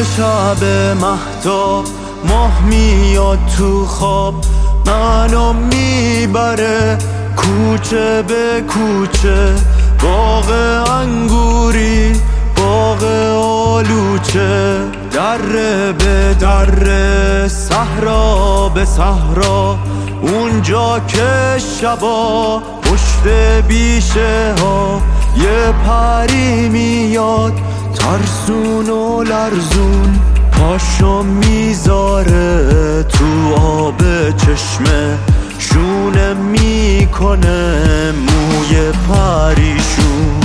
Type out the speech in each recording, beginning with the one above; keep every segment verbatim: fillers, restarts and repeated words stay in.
شب مهتاب ماه میاد تو خواب، منو میبره کوچه به کوچه، باغ انگوری باغ آلوچه، دره به دره صحرا به صحرا، اونجا که شبا پشت بیشه ها یه پری میاد ترسون و لرزون، پاشو میذاره تو آب چشمه، شونه میکنه موی پریشون.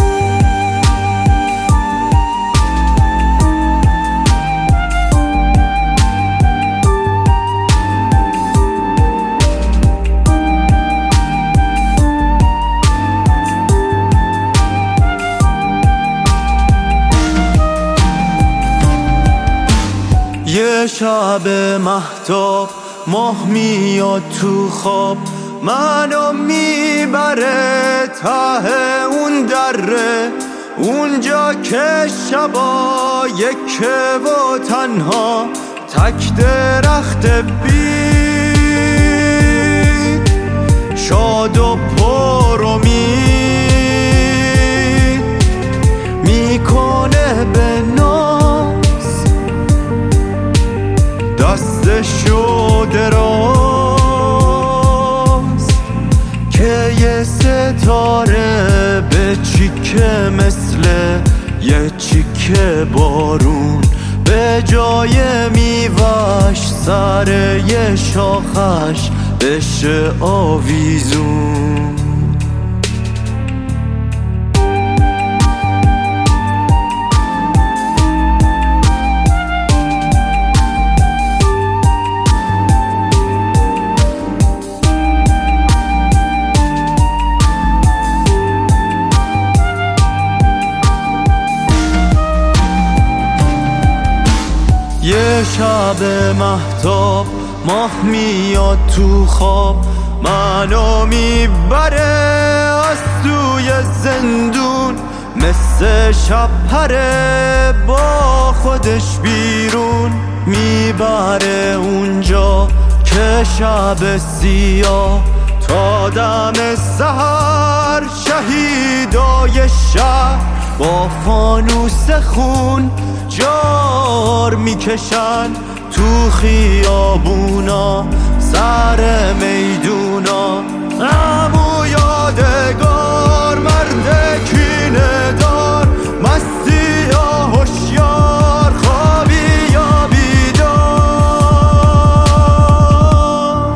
یه شب مهتاب ماه میاد تو خواب، منو میبره ته اون دره، اونجا که شبا یکه و تنها، تک درخت بید شاد و پر امید میکنه به ناز، دستشو دراز که یه ستاره به چیکه مثل یه چیکه بارون، به جای میوش سر یه شاخش بشه آویزون. یه شب مهتاب ماه میاد تو خواب، منو میبره از توی زندون، مثل شب پره با خودش بیرون، میبره اونجا که شب سیاه تا دم سحر، شهیدای شهر با فانوس خون جار میکشن تو خیابونا سر میدونا، امو یادگار مرد کینه دار، مستی یا هوشیار خوابی یا بیدار،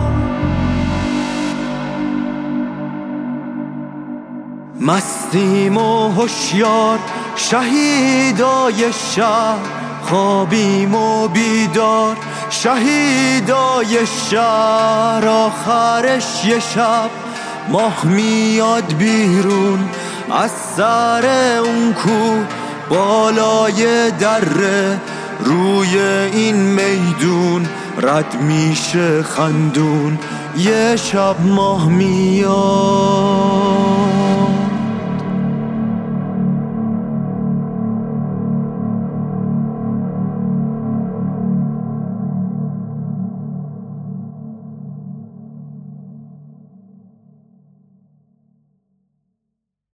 مستیم و هوشیار شهیدای شهر، خوابیم و بیدار شهیدای شهر، آخرش یه شب ماه میاد بیرون از سر اون کوه بالای دره، روی این میدون رد میشه خندون، یه شب ماه میاد